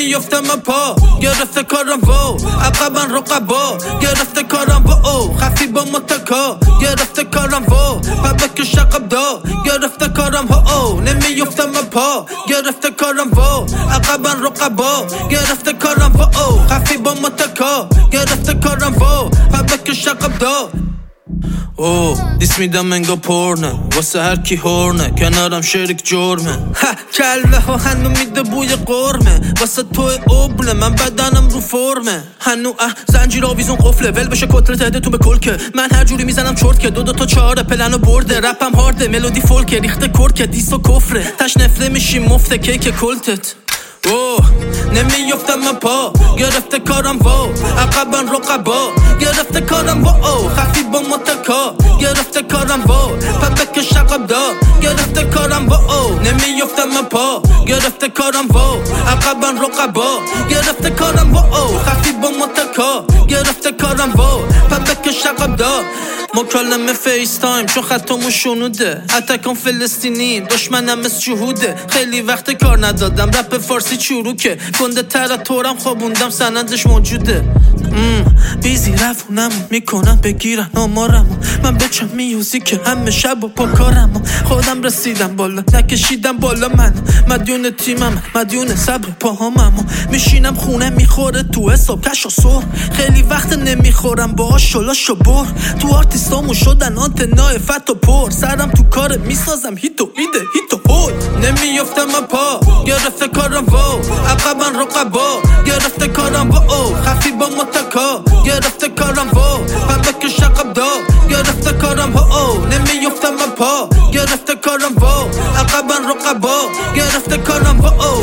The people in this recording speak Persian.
نمیافتم پا گرفته کارم واو عقبا رقبا گرفته کارم واو خفی با متکا گرفته کارم واو پبک شقب دا گرفته کارم ها نمیافتم پا گرفته کارم واو عقبا رقبا گرفته کارم واو خفی با متکا گرفته کارم واو پبک شقب دا دیس میدم انگا پرنه واسه هر کی هورنه کنارم شریک جرمه کله ها هنو میده بوی قرمه واسه توی اوبله من بدنم رو فرمه هنو زنجیر آویزون قفله ول بشه کتله تهده تو به کلکه من هر جوری میزنم چرت که دو تا چهاره پلنو برده رپم هارده ملودی فولکه ریخته کرکه دیس و کفره تش نفله میشی مفته کیک کلتت نمیافتم پا گرفته کارم واو عقبا رقبا گرفته کارم واو خفی با متکا گرفته کارم واو پبک شقب دا گرفته کارم واو نمیافتم پا گرفته کارم واو عقبا رقبا گرفته کارم واو خفی با متکا گرفته کارم واو پبک شقب دا مکالمه فیس تایم چون خطامو شنوده اتکان فلسطینی دشمنم از جهوده خیلی وقت کار ندادم رپ فارسی چروکه گنده تر تورم خوابوندم سندش موجوده بیزی رفونم میکنم بگیرن آمارمو من بچم میوزی که همه شب و پا کارمو خودم رسیدم بالا نکشیدم بالا من مدیون تیمم مدیون صبر پاهاممو میشینم خونه میخوره تو حساب کش و سر خیلی وقت نمیخورم با شلاش و بر تو آرتیستامو شدن آنتنای فت و پر سرم تو کار میسازم هیتو ایده هیتو هول نمیافتم پا گرفته کارم واو عقبا رقبا گرفته کارم واو خفی با متکا گرفته کارم واو پبک شقب دا گرفته کارم واو نمیافتم پا گرفته کارم واو عقبا رقبا گرفته کارم واو